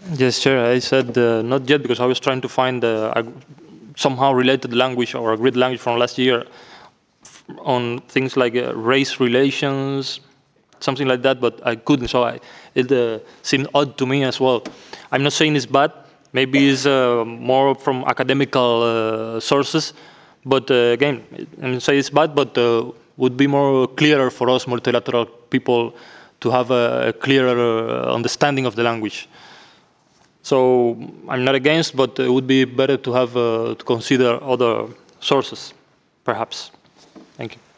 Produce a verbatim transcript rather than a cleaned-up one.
Yes, sure. I said uh, not yet because I was trying to find uh, a somehow related language or a great language from last year on things like uh, race relations, something like that, but I couldn't. So I, it uh, seemed odd to me as well. I'm not saying it's bad. Maybe it's uh, more from academical uh, sources, but uh, again, I'm not saying it's bad, but uh, would be more clearer for us multilateral people to have a, a clearer uh, understanding of the language. So I'm not against, but it would be better to have uh, to consider other sources, perhaps. Thank you.